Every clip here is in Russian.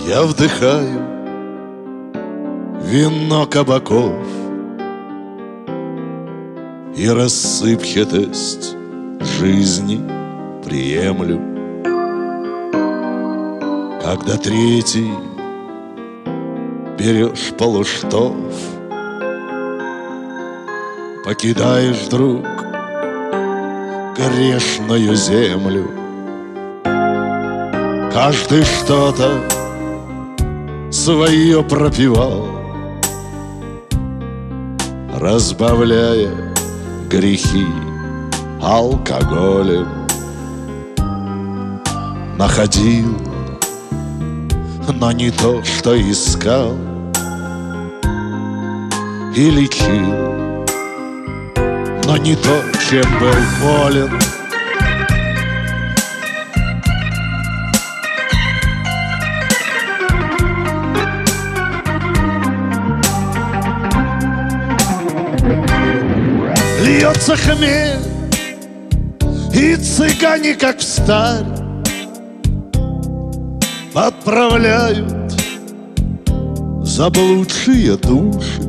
Я вдыхаю вино кабаков и рассыпчатость жизни приемлю. Когда третий берешь полуштов, покидаешь вдруг грешную землю. Каждый что-то свое пропевал, разбавляя грехи алкоголем. Находил, но не то, что искал, и лечил, но не то, чем был болен. Льется хмель, и цыгане, как встарь, отправляют заблудшие души.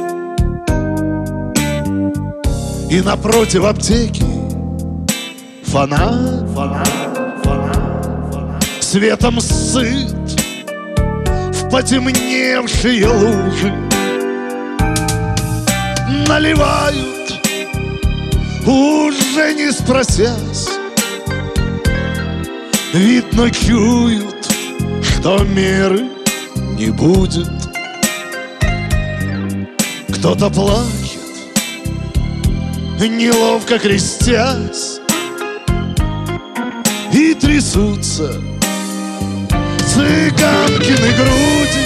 И напротив аптеки фонарь, светом сыт в потемневшие лужи. Наливают, уже не спросясь, видно, чуют, что меры не будет. Кто-то плачет, неловко крестясь, и трясутся цыганкины груди.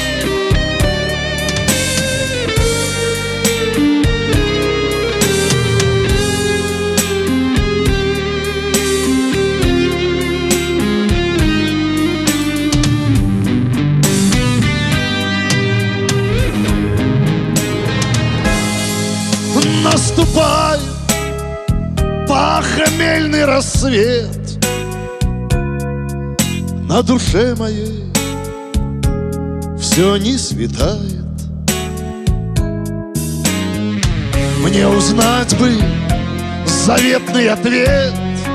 Наступает похмельный рассвет, на душе моей все не светает. Мне узнать бы заветный ответ,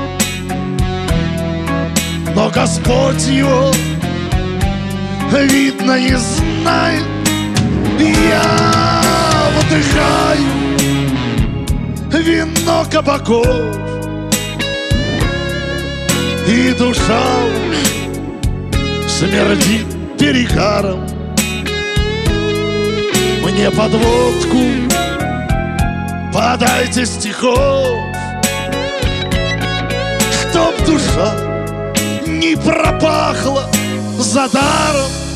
но Господь его, видно, не знает. Я вдыхаю вино кабаков, и душа уж смердит перегаром. Мне подводку подайте стихов, чтоб душа не пропахла за даром.